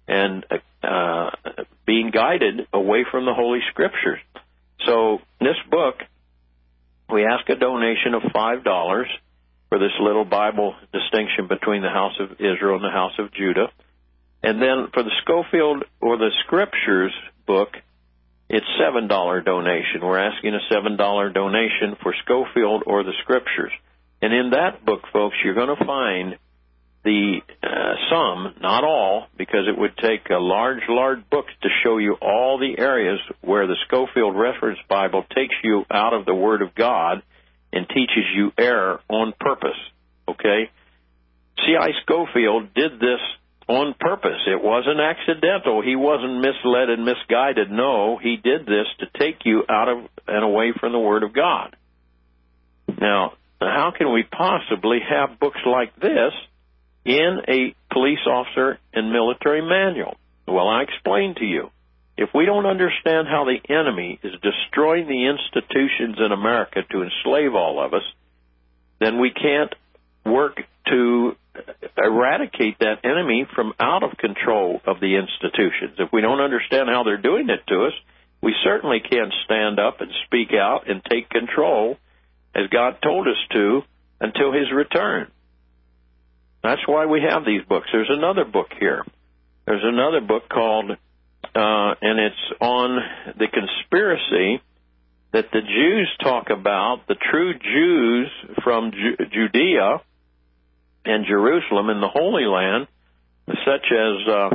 and uh, being guided away from the Holy Scriptures. So this book, we ask a donation of five dollars for this little Bible distinction between the house of Israel and the house of Judah. And then for the Scofield or the Scriptures book, it's seven dollars donation. We're asking a seven dollars donation for Scofield or the Scriptures. And in that book, folks, you're going to find the uh, some, not all, because it would take a large, large book to show you all the areas where the Scofield Reference Bible takes you out of the Word of God and teaches you error on purpose, okay? C I Scofield did this on purpose. It wasn't accidental. He wasn't misled and misguided. No, he did this to take you out of and away from the Word of God. Now, how can we possibly have books like this in a police officer and military manual? Well, I explained to you. If we don't understand how the enemy is destroying the institutions in America to enslave all of us, then we can't work to eradicate that enemy from out of control of the institutions. If we don't understand how they're doing it to us, we certainly can't stand up and speak out and take control as God told us to until His return. That's why we have these books. There's another book here. There's another book called, uh, and it's on the conspiracy that the Jews talk about, the true Jews from Ju- Judea and Jerusalem in the Holy Land, such as uh,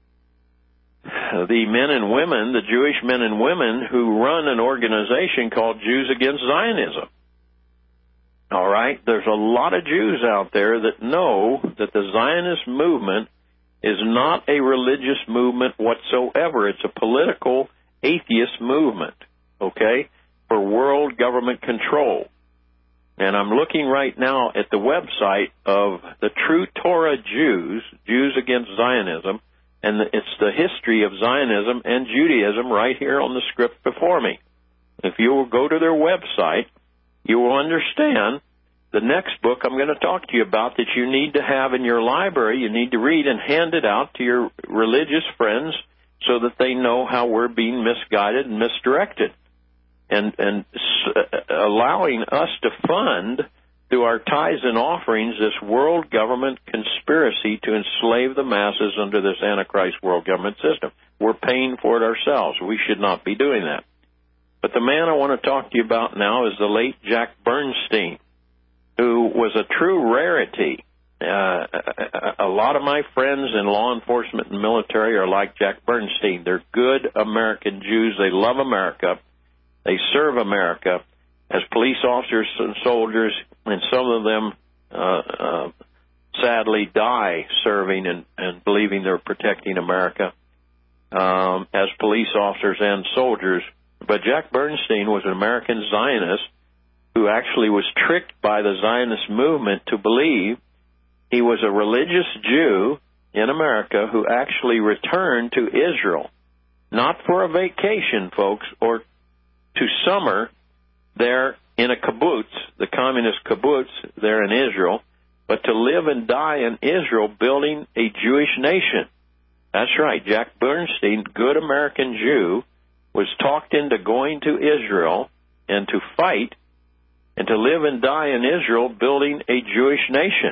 the men and women, the Jewish men and women who run an organization called Jews Against Zionism. All right? There's a lot of Jews out there that know that the Zionist movement is not a religious movement whatsoever. It's a political atheist movement, okay, for world government control. And I'm looking right now at the website of the True Torah Jews, Jews Against Zionism, and it's the history of Zionism and Judaism right here on the script before me. If you will go to their website, you will understand the next book I'm going to talk to you about that you need to have in your library. You need to read and hand it out to your religious friends so that they know how we're being misguided and misdirected. And, and allowing us to fund, through our tithes and offerings, this world government conspiracy to enslave the masses under this Antichrist world government system. We're paying for it ourselves. We should not be doing that. But the man I want to talk to you about now is the late Jack Bernstein, who was a true rarity. Uh, a lot of my friends in law enforcement and military are like Jack Bernstein. They're good American Jews. They love America. They serve America as police officers and soldiers, and some of them uh, uh, sadly die serving and, and believing they're protecting America um, as police officers and soldiers. But Jack Bernstein was an American Zionist who actually was tricked by the Zionist movement to believe he was a religious Jew in America who actually returned to Israel, not for a vacation, folks, or to summer there in a kibbutz, the communist kibbutz there in Israel, but to live and die in Israel building a Jewish nation. That's right. Jack Bernstein, good American Jew, was talked into going to Israel and to fight and to live and die in Israel building a Jewish nation.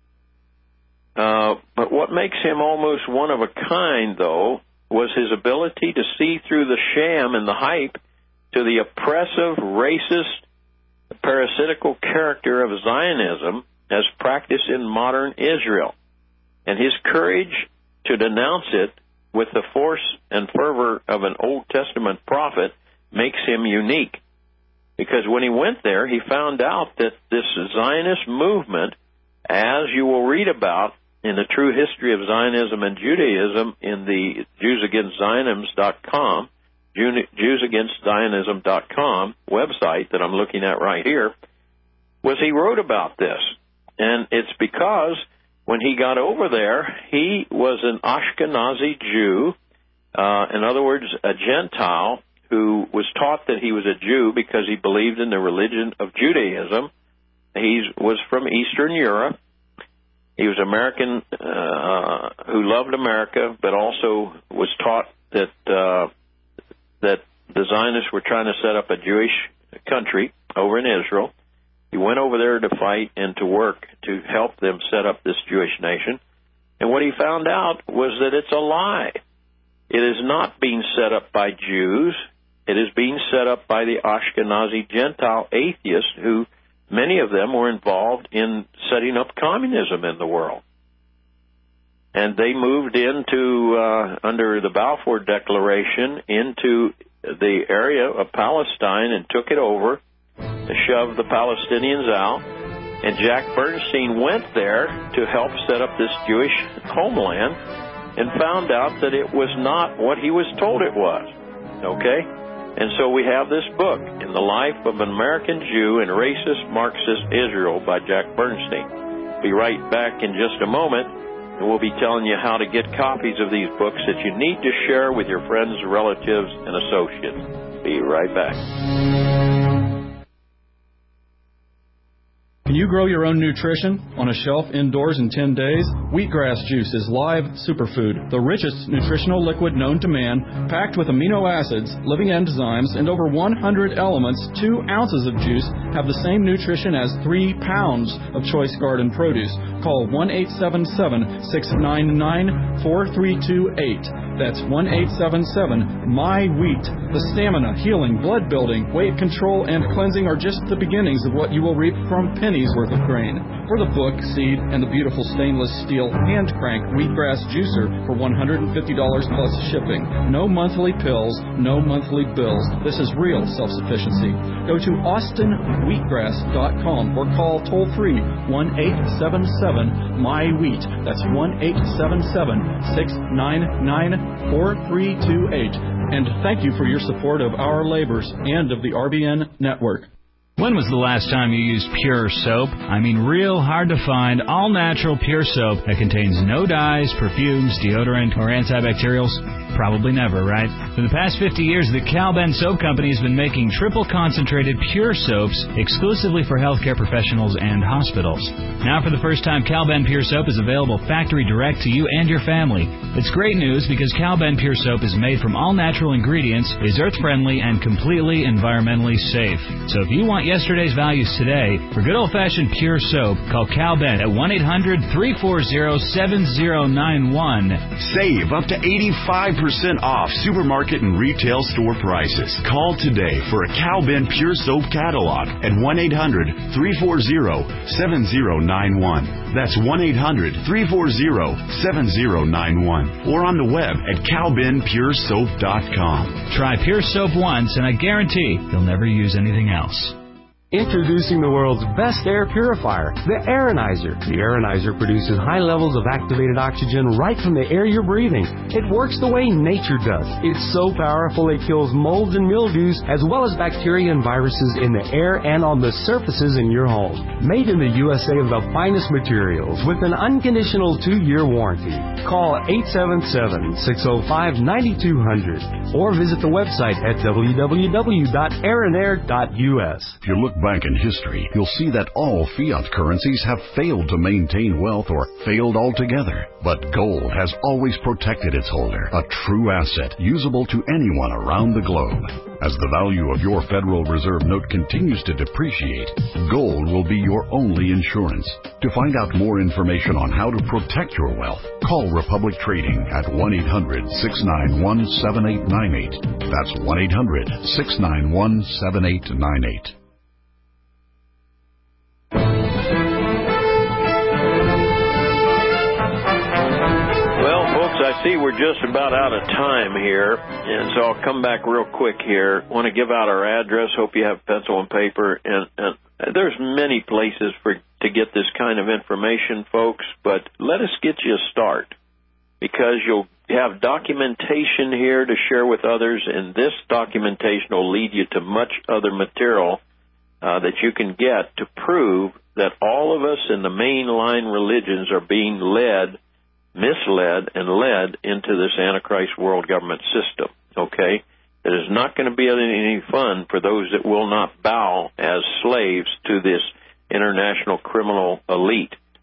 Uh, but what makes him almost one of a kind, though, was his ability to see through the sham and the hype to the oppressive, racist, parasitical character of Zionism as practiced in modern Israel. And his courage to denounce it with the force and fervor of an Old Testament prophet makes him unique. Because when he went there, he found out that this Zionist movement, as you will read about in the True History of Zionism and Judaism in the Jews Against Zionism dot com, Jews Against Zionism dot com website that I'm looking at right here, was he wrote about this. And it's because when he got over there, he was an Ashkenazi Jew, uh, in other words, a Gentile, who was taught that he was a Jew because he believed in the religion of Judaism. He was from Eastern Europe, He was an American uh, who loved America, but also was taught that uh, that the Zionists were trying to set up a Jewish country over in Israel. He went over there to fight and to work to help them set up this Jewish nation. And what he found out was that it's a lie. It is not being set up by Jews. It is being set up by the Ashkenazi Gentile atheists, who many of them were involved in setting up communism in the world. And they moved into, uh, under the Balfour Declaration, into the area of Palestine and took it over to shove the Palestinians out. And Jack Bernstein went there to help set up this Jewish homeland and found out that it was not what he was told it was. Okay? And so we have this book, In the Life of an American Jew in Racist Marxist Israel by Jack Bernstein. Be right back in just a moment, and we'll be telling you how to get copies of these books that you need to share with your friends, relatives, and associates. Be right back. Can you grow your own nutrition on a shelf indoors in ten days? Wheatgrass juice is live superfood, the richest nutritional liquid known to man, packed with amino acids, living enzymes, and over one hundred elements. Two ounces of juice have the same nutrition as three pounds of choice garden produce. Call one eight seven seven, six nine nine, four three two eight. That's one eight seven seven, M Y wheat. The stamina, healing, blood building, weight control, and cleansing are just the beginnings of what you will reap from pennies worth of grain. For the book, seed, and the beautiful stainless steel hand crank wheatgrass juicer for one hundred fifty dollars plus shipping. No monthly pills, no monthly bills. This is real self-sufficiency. Go to austin wheatgrass dot com or call toll free one eight seven seven, M Y wheat. That's one eight seven seven, six nine nine, four three two eight. And thank you for your support of our labors and of the R B N network. When was the last time you used pure soap? I mean real hard to find, all-natural pure soap that contains no dyes, perfumes, deodorant, or antibacterials? Probably never, right? For the past fifty years, the Cal-Ben Soap Company has been making triple-concentrated pure soaps exclusively for healthcare professionals and hospitals. Now, for the first time, Cal-Ben Pure Soap is available factory direct to you and your family. It's great news because Cal-Ben Pure Soap is made from all-natural ingredients, is earth-friendly, and completely environmentally safe. So if you want yesterday's values today, for good old-fashioned pure soap, call Cal-Ben at one eight hundred, three four zero, seven zero nine one. Save up to eighty-five percent off supermarket and retail store prices. Call today for a Cal-Ben Pure Soap catalog at one eight hundred, three four zero, seven zero nine one. That's one eight hundred, three four zero, seven zero nine one. Or on the web at cal ben pure soap dot com. Try Pure Soap once, and I guarantee you'll never use anything else. Introducing the world's best air purifier, the Aeronizer. The Aeronizer produces high levels of activated oxygen right from the air you're breathing. It works the way nature does. It's so powerful it kills molds and mildews as well as bacteria and viruses in the air and on the surfaces in your home. Made in the U S A of the finest materials with an unconditional two-year warranty. Call eight seven seven, six zero five, nine two zero zero or visit the website at w w w dot aeronair dot u s. If you look back in history, you'll see that all fiat currencies have failed to maintain wealth or failed altogether. But gold has always protected its holder, a true asset usable to anyone around the globe. As the value of your Federal Reserve note continues to depreciate, gold will be your only insurance. To find out more information on how to protect your wealth, call Republic Trading at one eight hundred, six nine one, seven eight nine eight. That's one eight hundred, six nine one, seven eight nine eight. I see we're just about out of time here, and so I'll come back real quick here. I want to give out our address. Hope you have pencil and paper. And, and there's many places for to get this kind of information, folks, but let us get you a start, because you'll have documentation here to share with others, and this documentation will lead you to much other material uh, that you can get to prove that all of us in the mainline religions are being led misled and led into this Antichrist world government system, okay? It is not going to be any fun for those that will not bow as slaves to this international criminal elite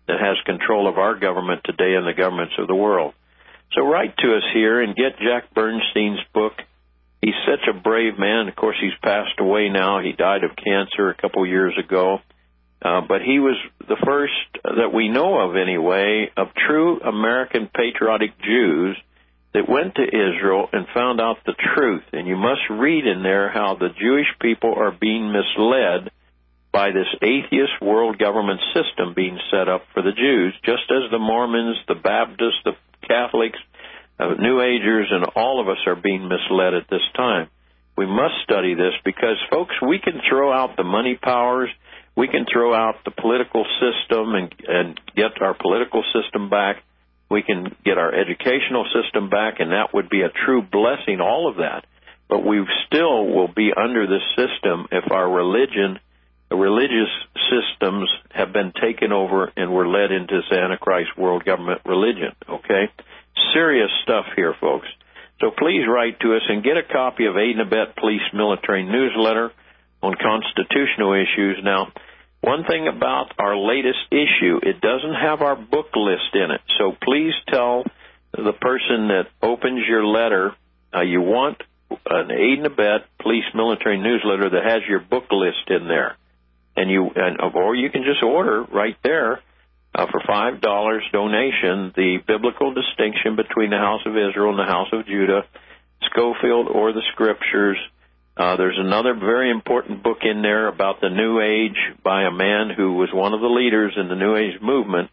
that has control of our government today and the governments of the world. So write to us here and get Jack Bernstein's book. He's such a brave man. Of course, he's passed away now. He died of cancer a couple years ago. Uh, but he was the first that we know of, anyway, of true American patriotic Jews that went to Israel and found out the truth. And you must read in there how the Jewish people are being misled by this atheist world government system being set up for the Jews, just as the Mormons, the Baptists, the Catholics, uh, New Agers, and all of us are being misled at this time. We must study this because, folks, we can throw out the money powers, we can throw out the political system and, and get our political system back. We can get our educational system back, and that would be a true blessing, all of that. But we still will be under this system if our religion, the religious systems have been taken over and we're led into this Antichrist world government religion, okay? Serious stuff here, folks. So please write to us and get a copy of Aid and Abet Police Military Newsletter on constitutional issues. Now, one thing about our latest issue, it doesn't have our book list in it. So please tell the person that opens your letter uh, you want an Aid and Abet Police Military Newsletter that has your book list in there. And you, and, or you can just order right there uh, for five dollars donation the biblical distinction between the House of Israel and the House of Judah, Schofield or the Scriptures. Uh, there's another very important book in there about the New Age by a man who was one of the leaders in the New Age movement,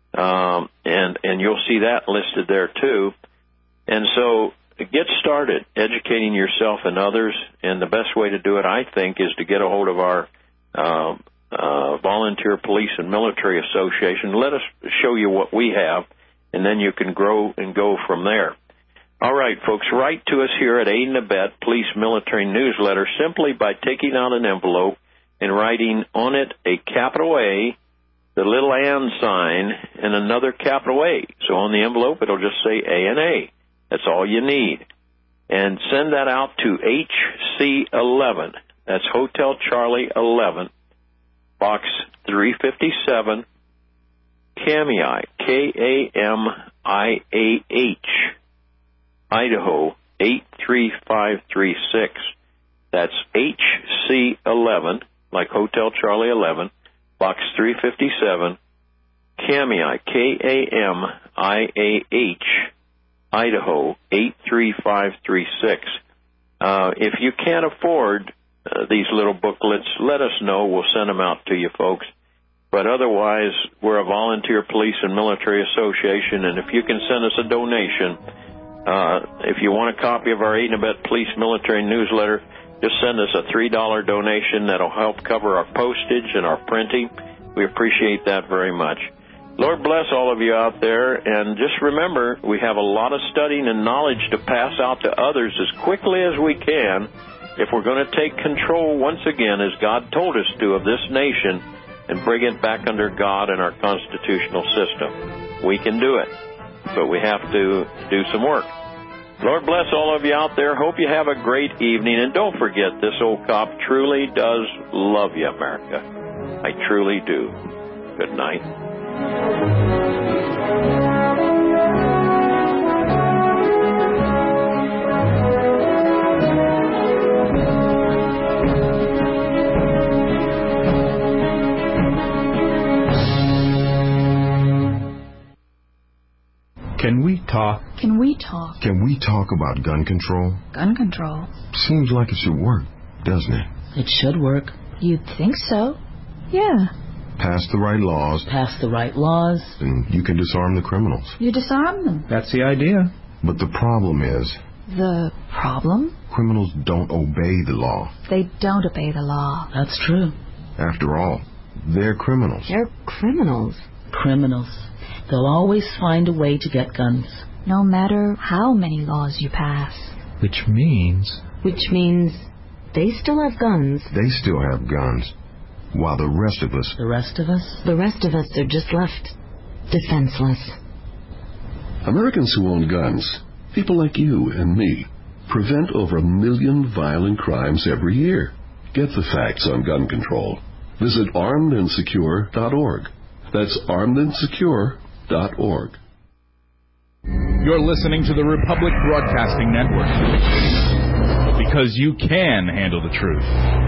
um, and and you'll see that listed there too. And so get started educating yourself and others, and the best way to do it, I think, is to get a hold of our uh, uh, Volunteer Police and Military Association. Let us show you what we have, and then you can grow and go from there. All right, folks, write to us here at Aid and Abet Police Military Newsletter simply by taking out an envelope and writing on it a capital A, the little and sign, and another capital A. So on the envelope, it'll just say A and A. That's all you need. And send that out to H C eleven. That's Hotel Charlie eleven, Box three fifty-seven, Kamiah, K A M I A H, Idaho, eight three five three six. That's H C eleven, like Hotel Charlie eleven, Box three fifty-seven, Kamiah, K A M I A H, Idaho, eight three five three six. Uh, if you can't afford uh, these little booklets, let us know. We'll send them out to you, folks. But otherwise, we're a volunteer police and military association, and if you can send us a donation, Uh, if you want a copy of our Aid and Abet Police Military Newsletter, just send us a three dollar donation. That'll help cover our postage and our printing. We appreciate that very much. Lord bless all of you out there, and just remember, we have a lot of studying and knowledge to pass out to others as quickly as we can if we're going to take control once again, as God told us to, of this nation and bring it back under God and our constitutional system. We can do it, but we have to do some work. Lord bless all of you out there. Hope you have a great evening. And don't forget, this old cop truly does love you, America. I truly do. Good night. Can we talk? Can we talk? Can we talk about gun control? Gun control? Seems like it should work, doesn't it? It should work. You'd think so. Yeah. Pass the right laws. Pass the right laws. And you can disarm the criminals. You disarm them. That's the idea. But the problem is... The problem? Criminals don't obey the law. They don't obey the law. That's true. After all, they're criminals. They're criminals. Criminals. They'll always find a way to get guns. No matter how many laws you pass. Which means... Which means they still have guns. They still have guns. While the rest of us... The rest of us? The rest of us are just left defenseless. Americans who own guns, people like you and me, prevent over a million violent crimes every year. Get the facts on gun control. Visit armed and secure dot org. That's armed and secure dot org. You're listening to the Republic Broadcasting Network. Because you can handle the truth.